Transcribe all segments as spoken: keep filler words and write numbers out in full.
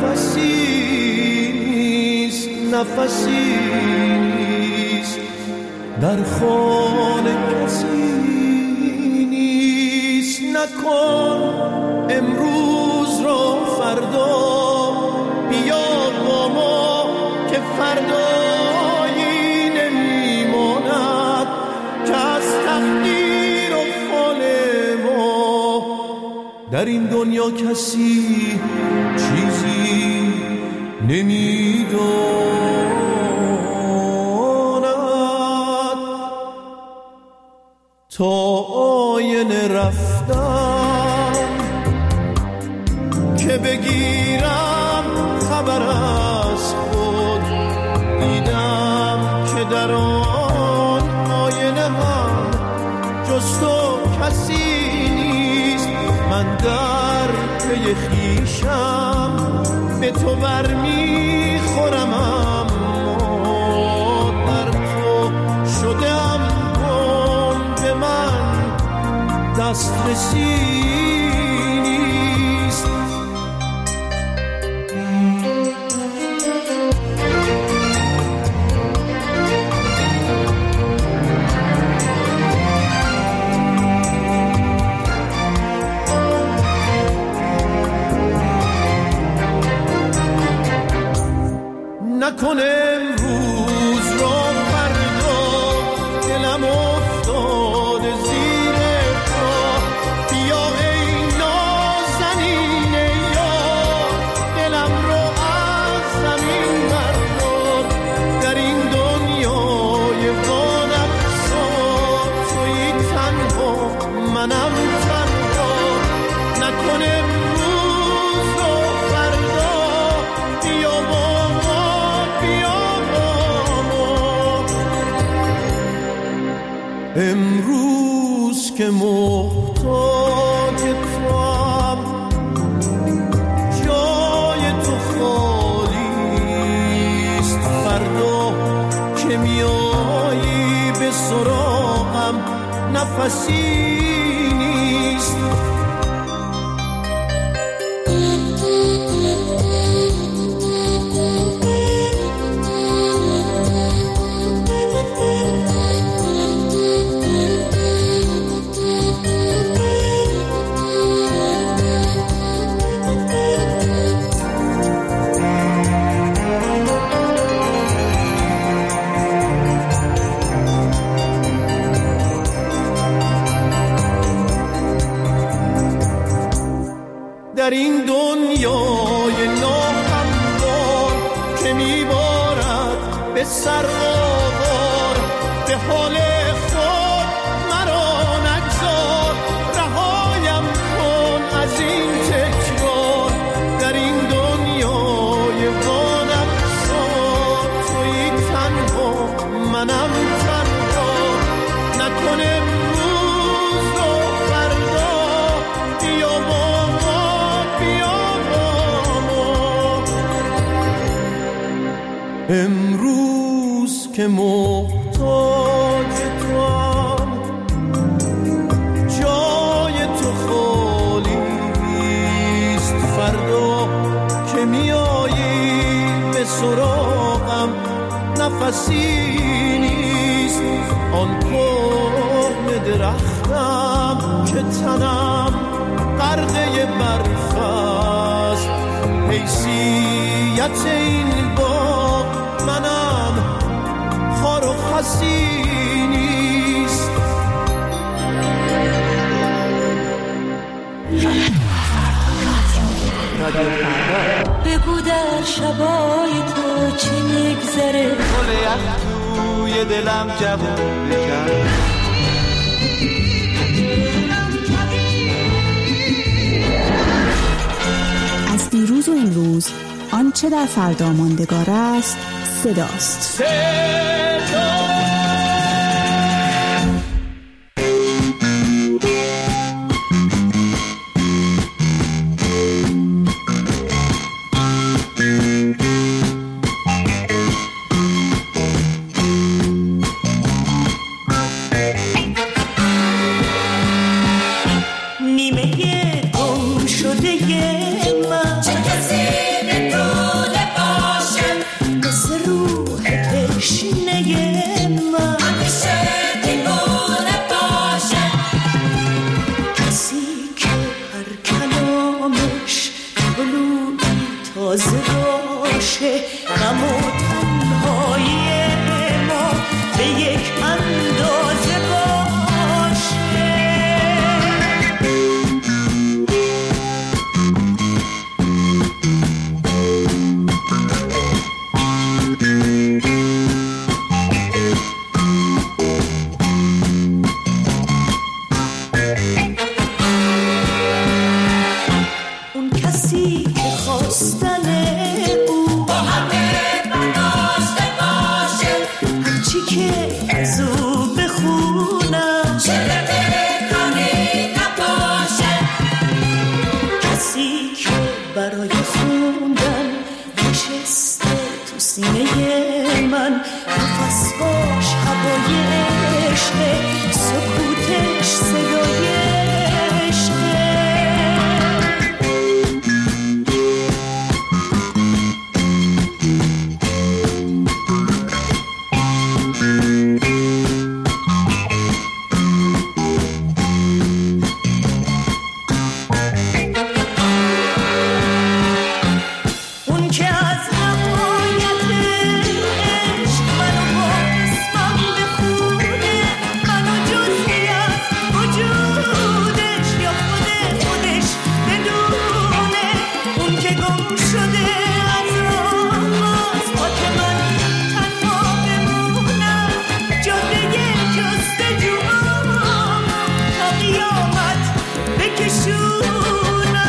نفسی نیست، نفسی نیست، در خانه کسی نیست. نکن امروز رو فردا، بیا با ما که فردایی نمیماند که از تقدیر و فال ما در این دنیا کسی چیزی نمیداند. تا آینه رفتم که بگیرم خبر از خود، دیدم که در آن آینه هم جز تو کسی نیست. من در پی خویشم به تو برمیخورم، اما در تو شدم کن به من دسترسی نیست. نکن امروز رو فردا، دلم افتاده زیر پا. بیا ای نازنین یار، دلم رو از زمین بردار. در این دنیای وانفسان تویی تنها، منم تنها. نکن امروز رو فردا، بیا با امروز که محتاج توام، جای تو خالیست. فردا که میایی به سراغم نفسی نیست. در این دنیای ناهموار که میبارد به سر آوار، به حال خود مرا نگذار. رهایم کن از این تکرار، در این دنیای وانفسان تویی تنها، منم تنها. نکن امروز رو فردا، بیا با امروز که محتاج توام، جای تو خالیست. فردا که میایی به سراغم نفسی نیست. آن کهنه درختم که تنم غرقه برف است، حیثیت این باغ منم خار و خسی نیست. بگو در شبای تو چی میگذره، گل یخ توی دلم جوون بکرد. از دیروز و امروز آنچه در فردا ماندگار است صداست. صدا نیمه گم شده من، چه کسی به تو تازه باشه، غم و تنهایی ما به یک اندازه باشه. اون کسی که خواستن او با همه برداشته باشه، هرچی که از او بخونم چه بکنی نباشه. کسی که برای خوندن نشسته تو سینه من، نفسهاش هوای عشقه، سکوتش صدای عشقه. اون که از روایت عشق منو با اسمم بخونه، منو جزئی از وجودش یا خود خودش بدونه. اون که گم شده از راه با که من تنها بمونم، جاده جستجوام تا قیامت بکشونم.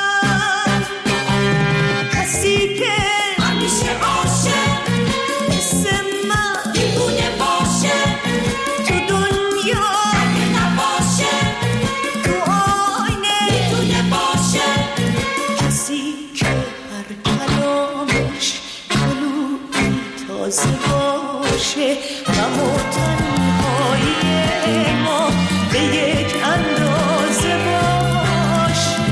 کسی که همیشه عاشق مثل من دیوونه باشه، تو دنیا اگه نباشه، تو آینه میتونه باشه. کسی که هر کلامش کلویی تازه باشه، غم و تنهایی ما به یک اندازه باشه.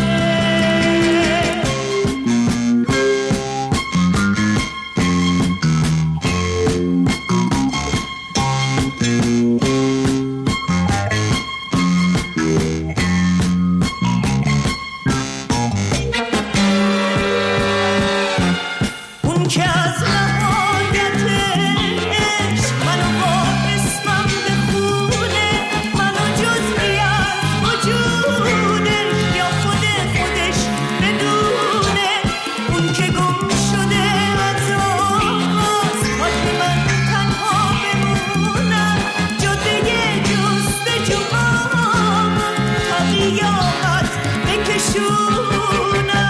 اون که از نهایت عشق منو با اسمم بخونه، منو جزئی از وجودش یا خود خودش بدونه. اون که گم شده از راست با که من تنها بمونم، جاده جستجوام تا قیامت بکشونم.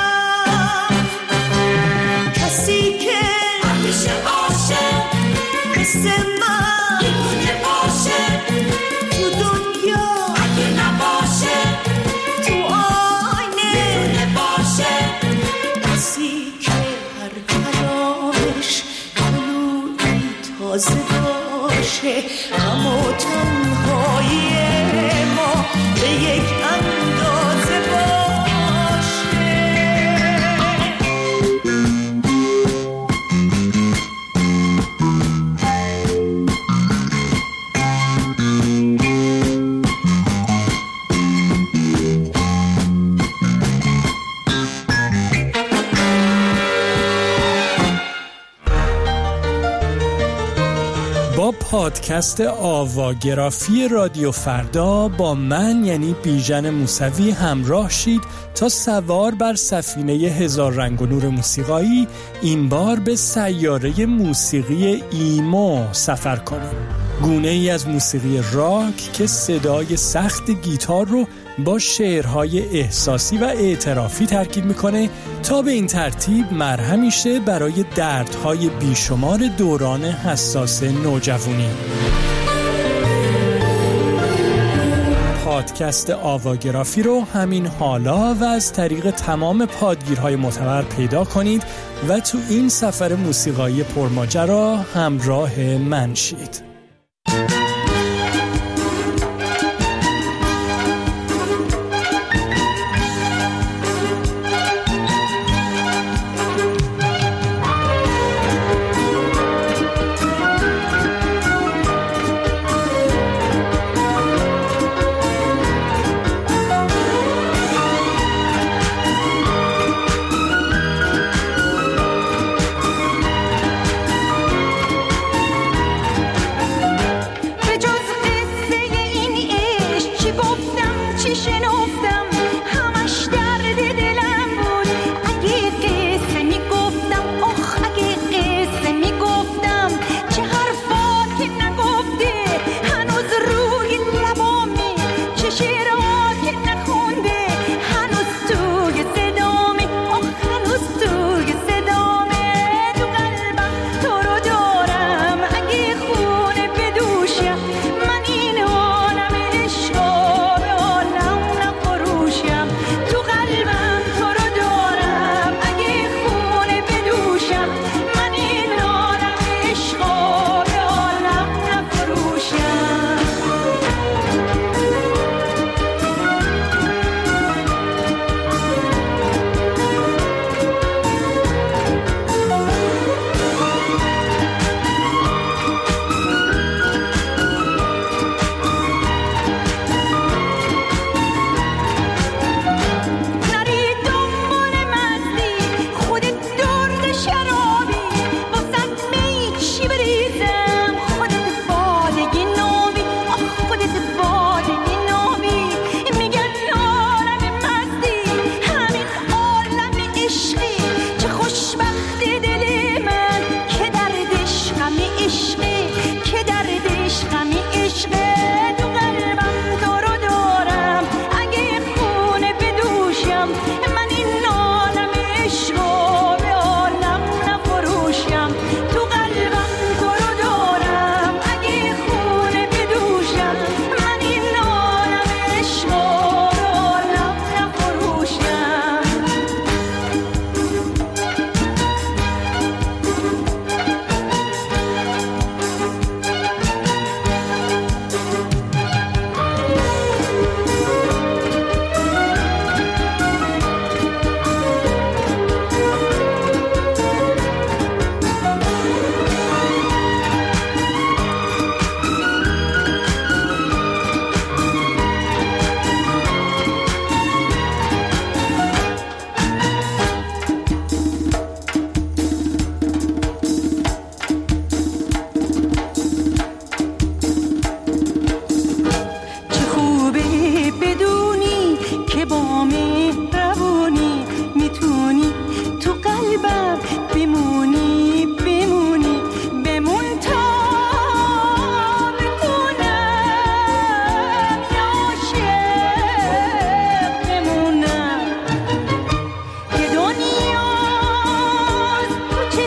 کسی که همیشه عاشق مثل من دیوونه باشه، تو دنیا اگه نباشه، تو آینه میتونه باشه. کسی که هر کلامش کلویی تازه باشه، غم و تنهایی ما به یک اندازه باشه. با پادکست آواگرافی رادیو فردا با من یعنی بیژن موسوی همراه شید تا سوار بر سفینه هزار رنگ و نور موسیقایی این بار به سیاره موسیقی ایمو سفر کنیم. گونه ای از موسیقی راک که صدای سخت گیتار رو با شعرهای احساسی و اعترافی ترکیب میکنه تا به این ترتیب مرهمی شه برای دردهای بیشمار دوران حساس نوجوانی. پادکست آواگرافی رو همین حالا و از طریق تمام پادگیرهای معتبر پیدا کنید و تو این سفر موسیقایی پرماجرا همراه من شید.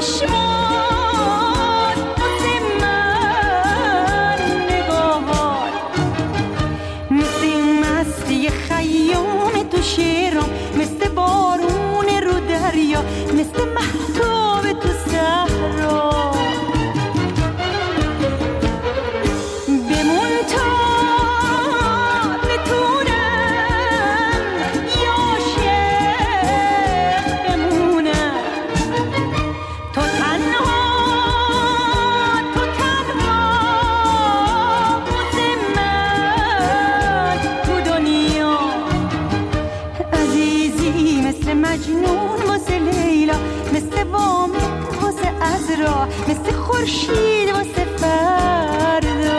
چشمان واسه من نگاهات مثل مستی خیام تو شعرام، مثل بارون رو دریا، مثل مهتاب تو صحرا. بمون تا بتونم یا عاشق بمونم، تو تنها تو تنها واسه من تو دنیا. عزیزی مثل مجنون واسه لیلا، مثل وامق واسه عذرا، مثل خورشید واسه فردا.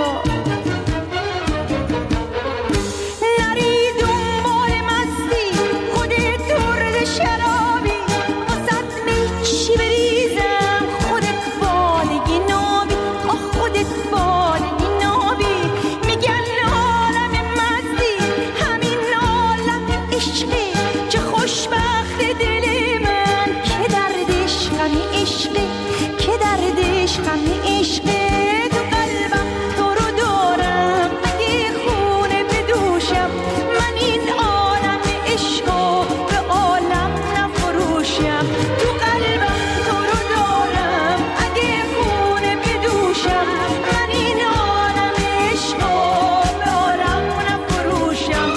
نری دنبال مستی خودت درد شرابی، واسه میچی بریزم خودت بالگی نابی، آه خودت بالگی نابی. میگن عالم مستی همین عالم عشقی، چه خوشبخت دل من که دردش غمی عشقی، که دردش غمی عشقی. تو قلبم تو رو دارم اگه خونه بدوشم، من این عالم عشقو به عالم نفروشم. تو قلبم تو رو دارم اگه خونه بدوشم، من این عالم عشقو به عالم نفروشم.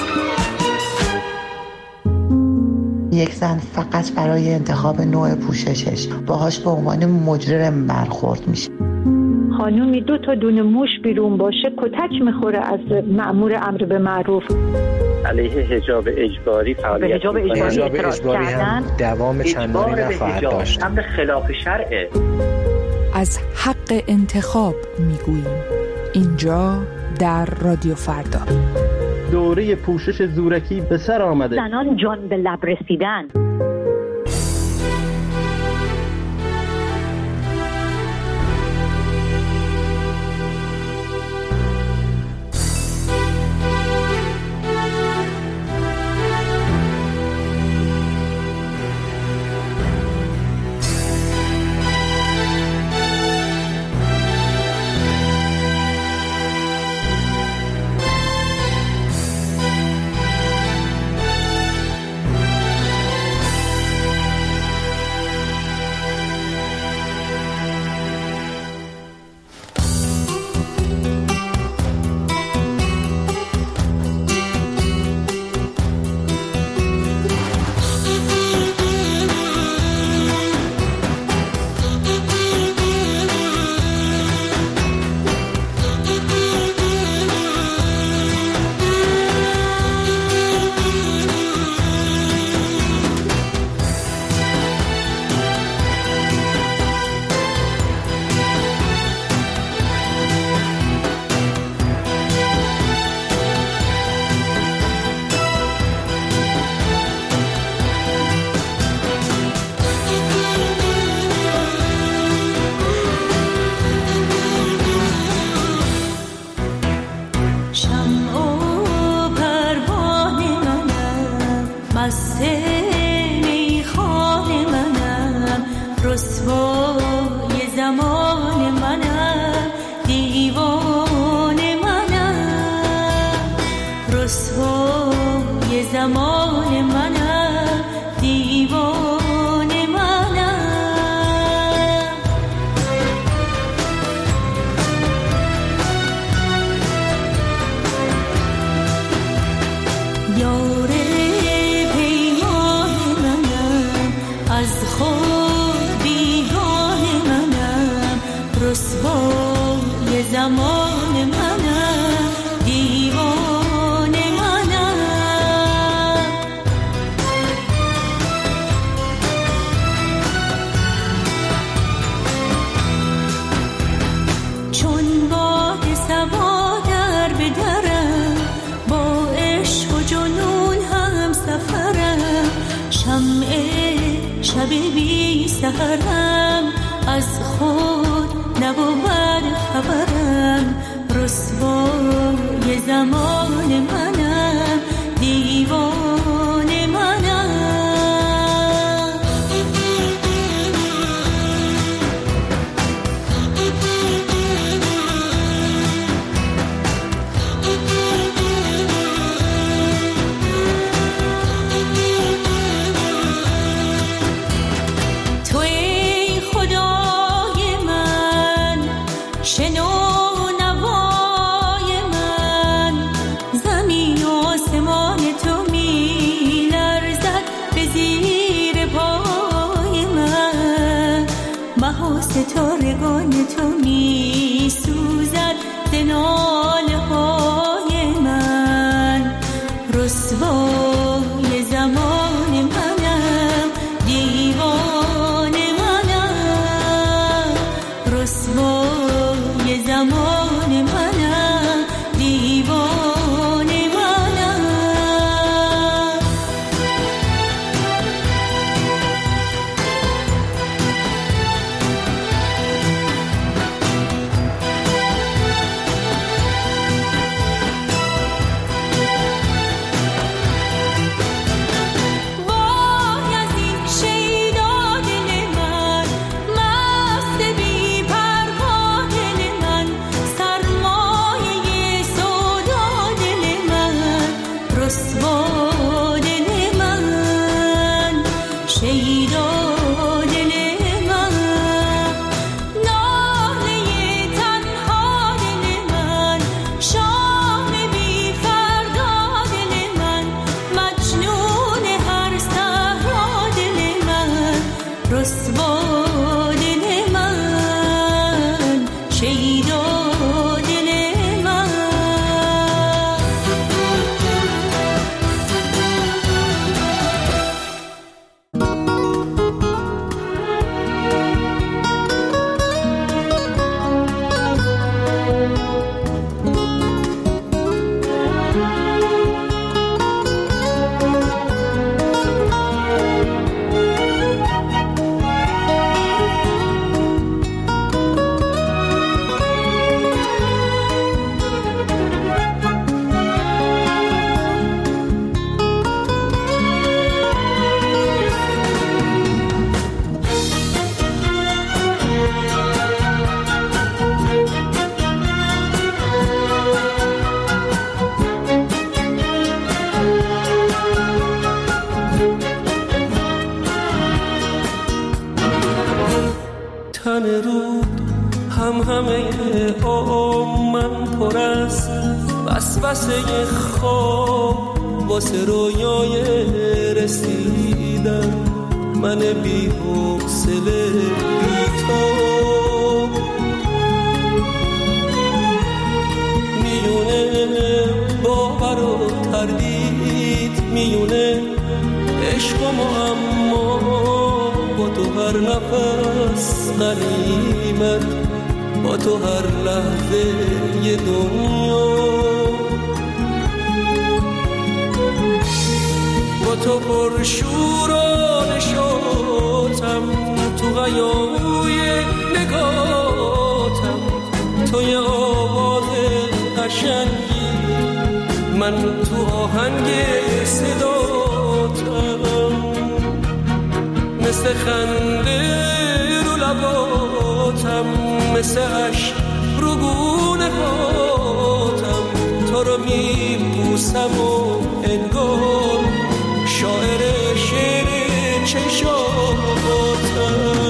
یک زن فقط برای انتخاب نوع پوششش باهاش به عنوان مجرم برخورد میشه. خانومی دو تا دونه موش بیرون باشه کتک میخوره از مأمور امر به معروف. علیه حجاب اجباری فعالیت حجاب اجباری, حجاب اجباری هم دوام چندانی نخواهد داشت. امر خلاف شرعه. از حق انتخاب میگوییم اینجا در رادیو فردا. دوره پوشش زورکی به سر آمده. زنان جان به لب رسیدن. شب بی سحرم از خود نبود خبرم، رسوای زمان منم، دیوان منم. ستارگان تو می سوزد ز ناله های من. رسوای زمان منم، دیوانه منم. رسوای زمان منم، دیوانه منم. تن رود هم همه آم من پر از وسوسه خواب، واسه رویای رسیدن من بی حوصله بی تو. میونه باور و تردید، میونه عشق و معما، با تو هر نفس غنیمت، با تو هر لحظه یه دنیا. با تو پر شور و نشاطم، تو غیای نگاتم، تو یه آواز قشنگی، من تو آهنگ صداتم. مثل خنده رو لباتم، مثل عشق رو گونه هاتم، تو رو میبوسم و انگار شاعر شعر چشاتم.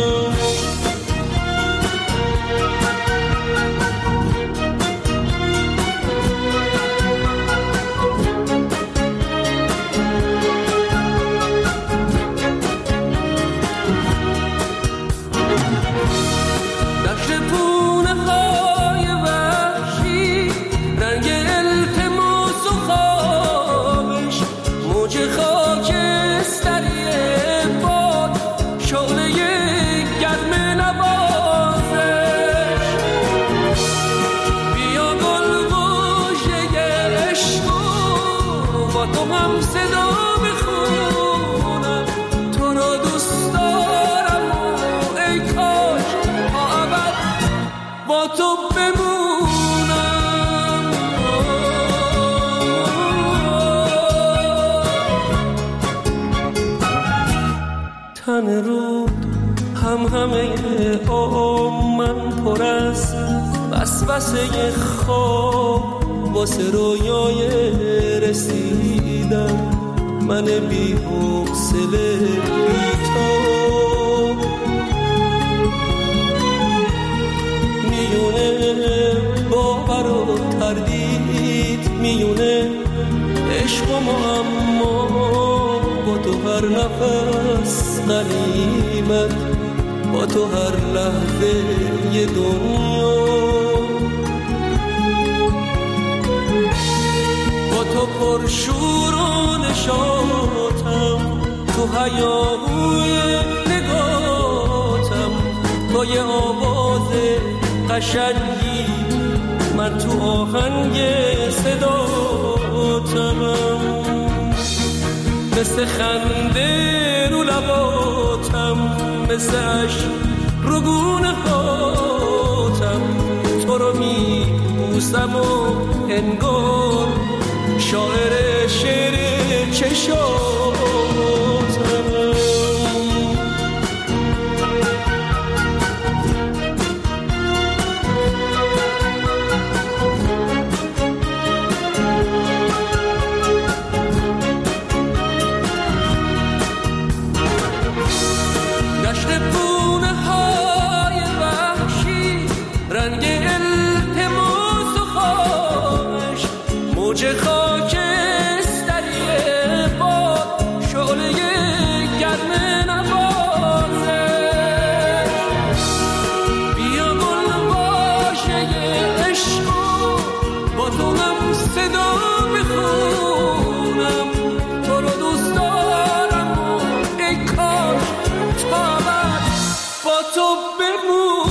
تن رود هم همه آم من پر از وسوسه خواب، واسه رویای رسیدن من بی حوصله بی تو. میونه باور و تردید، میونه عشق و معما، با تو هر نفس غنیمت، با تو هر لحظه یه دنیا، با تو پرشور و نشاطم، تو هیاهوی نگاتم، تو یه آواز قشنگی، من تو آهنگ صداتم، مثل خنده رو لباتم، مثل عشق رو گونه هاتم، تو رو می بوسم و انگار شاعر شعر چشاتم. موج خاکستری باد، شعله گرم نوازش، بیا گل باشه عشق با تو هم صدا بخونم، تو رو دوست دارم و ای کاش تا ابد با تو بمونم.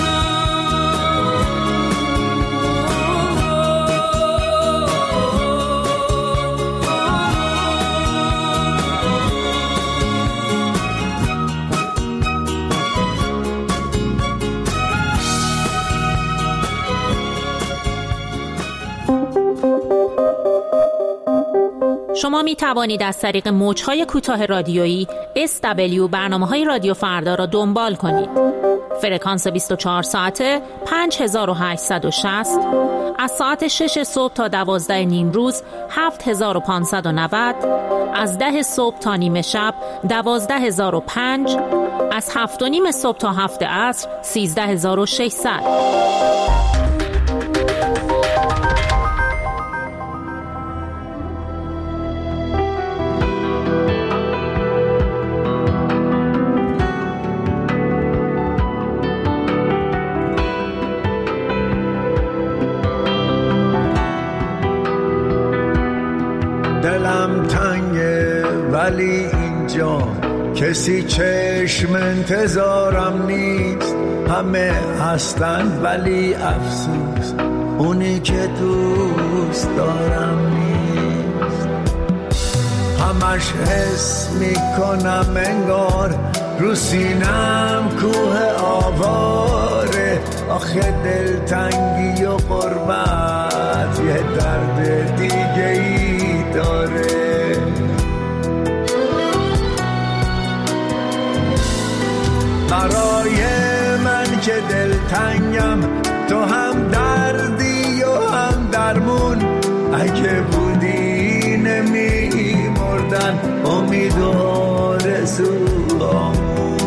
شما می توانید از طریق موج‌های کوتاه رادیویی اس دبلیو برنامه‌های رادیو فردا را دنبال کنید. فرکانس بیست و چهار ساعته پنج هزار و هشتصد و شصت، از ساعت شش صبح تا دوازده نیم روز هفت هزار و پانصد و نود، از ده صبح تا نیمه شب دوازده هزار و پنج، از هفت و نیم صبح تا هفت عصر سیزده هزار و ششصد. دلم تنگه ولی اینجا کسی چشم انتظارم نیست، همه هستن ولی افسوس اونی که دوست دارم نیست. همش حس میکنم انگار رو سینم کوه آواره، آخه دلتنگی و غربت یه درد دیگه ای داره. برای من که دلتنگم تو هم دردی و هم درمون، اگه بودی نمی مردن امید و آرزوامون.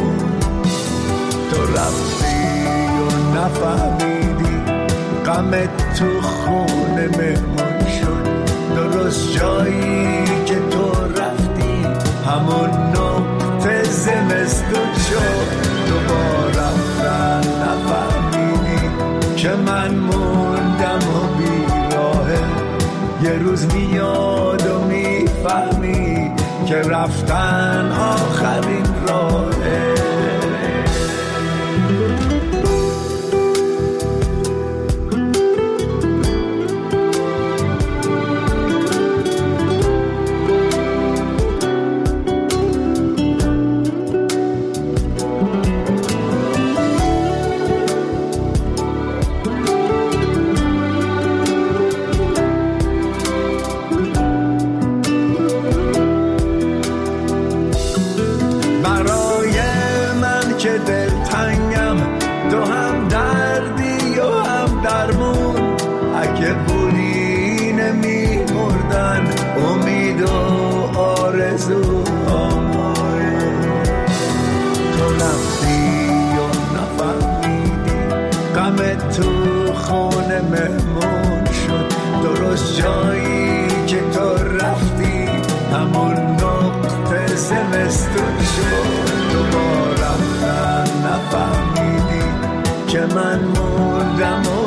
تو رفتی و نفهمیدی غمت تو خونه مهمون شد، درست جایی که تو رفتی همون نقطه زمستون شد. دوباره رفتن نفهمیدی که من موندم و بیراهه، یه روز میاد و میفهمی که رفتن آخرین راهه. تو خونه مهمون شد، درست جایی که تو رفتی همون نقطه زمستون شد. دوباره رفتن من مردم